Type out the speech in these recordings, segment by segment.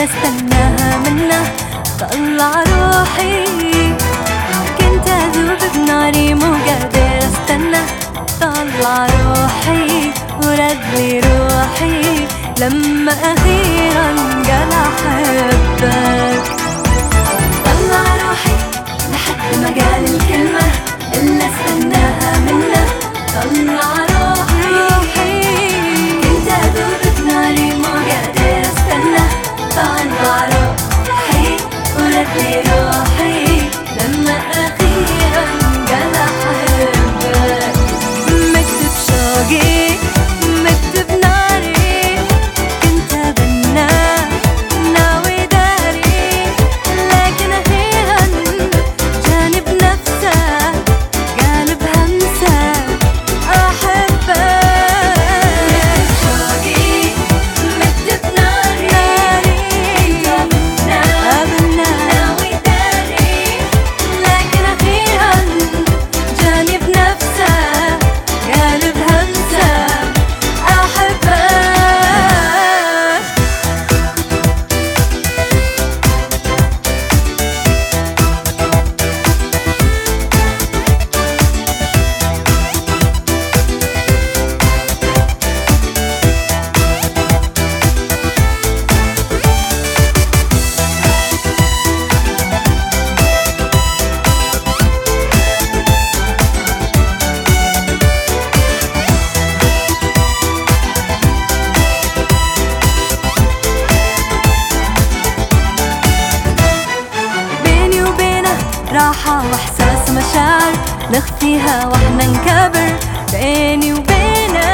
استناها منه طلع روحي. كنت اذوب بناري مو قادر استنى، طلع روحي ورد لي روحي لما اخيرا قال احبك. طلع روحي لحد ما قال الكلمة اللي استناها منه، طلع روحي. كنت اذوب بناري مو قادر استنى، طلع روحي ورد لي روحي لما اخيرا قال احبك. مكتب شوقي مكتب ناري، كنت اتمنى ناوي داري، لكن اخيرا جاني بنفسه قال بهمسه احبك. مكتب شوقي مكتب ناري، كنت اتمنى ناوي داري، لكن اخيرا جاني بنفسه قال بهمسه احبك. بيني وبينه راحة واحساس مشاعر نخفيها واحنا نكبر. بيني وبينه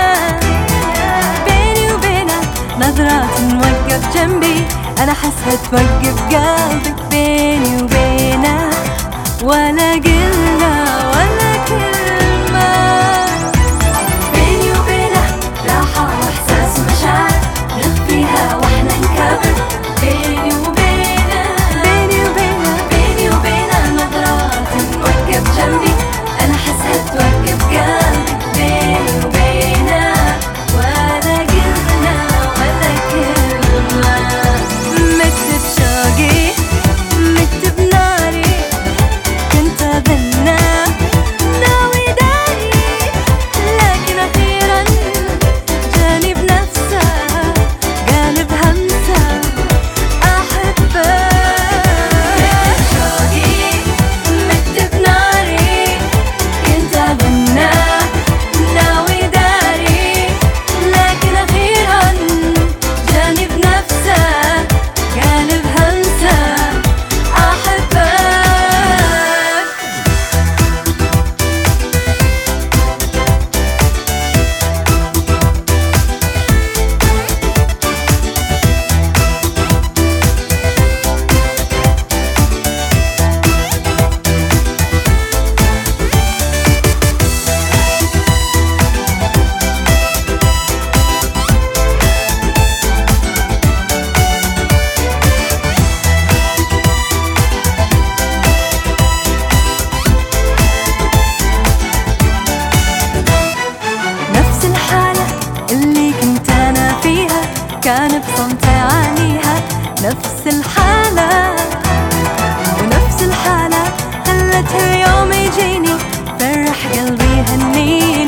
نظرات نوقف جنبي، انا حسها توقف قلبك. بيني وبينه ولا قلنا ولا كلمة. بيني وبينه راحة واحساس مشاعر نخفيها واحنا نكبر. بيني وبينه نظرات نوقف جنبي، انا حسها توقف قلبي. بيني وبينه ولا قلنا ولا كلمة. مكتب شوقي مكتب ناري، كنت اتمنى ناوي داري، لكن اخيرا جاني بنفسه قال بهمسه احبك. مكتب شوقي مكتب ناري، كنت اتمنى ناوي داري، لكن اخيرا جاني بنفسه قال بهمسه احبك. نفس الحالة اللي كنت أنا فيها كان بصمت أعانيها. نفس الحالة ونفس الحالة خلتها يوم يجيني فرح قلبي هنيها.